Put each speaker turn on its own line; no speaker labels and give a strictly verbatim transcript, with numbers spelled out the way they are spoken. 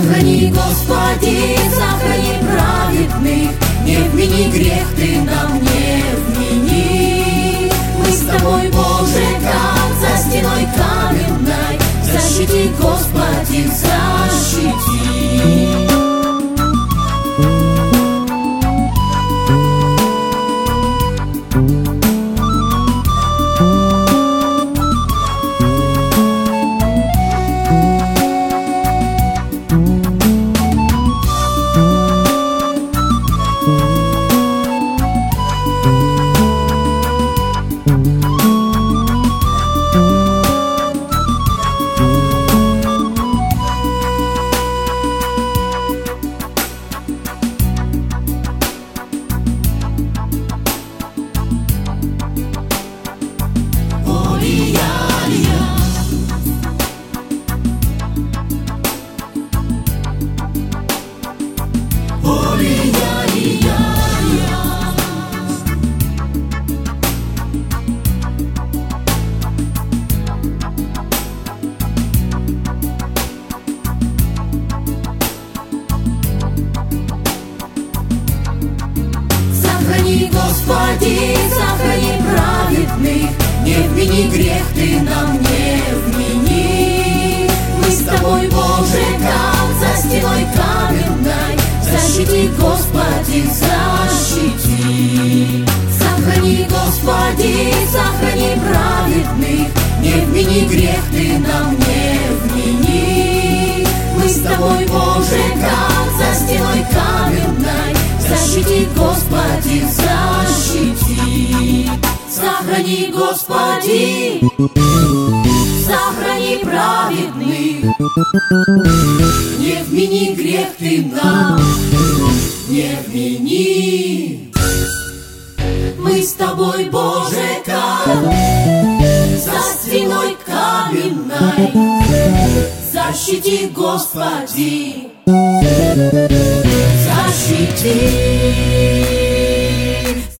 Сохрани, Господи, сохрани праведных, не вмени грех Ты нам, не вмени. Мы с Тобой, Боже, как за стеной каменной, защити, Господи, защити. Сохрани, Господи, сохрани праведных, не вмени грех Ты нам, не вмени. Мы с Тобой, Боже, как за стеной каменной, защити, Господи, защити. Сохрани, Господи, сохрани праведных, не вмени грех Ты нам, не вмени. Мы с Тобой, Боже, как за стеной каменной, защити, Господи, защити. Сохрани, Господи, сохрани праведных, не вмени грех Ты нам, не вмени. Мы с Тобой, Боже, как за стеной каменной, защити, Господи, защити.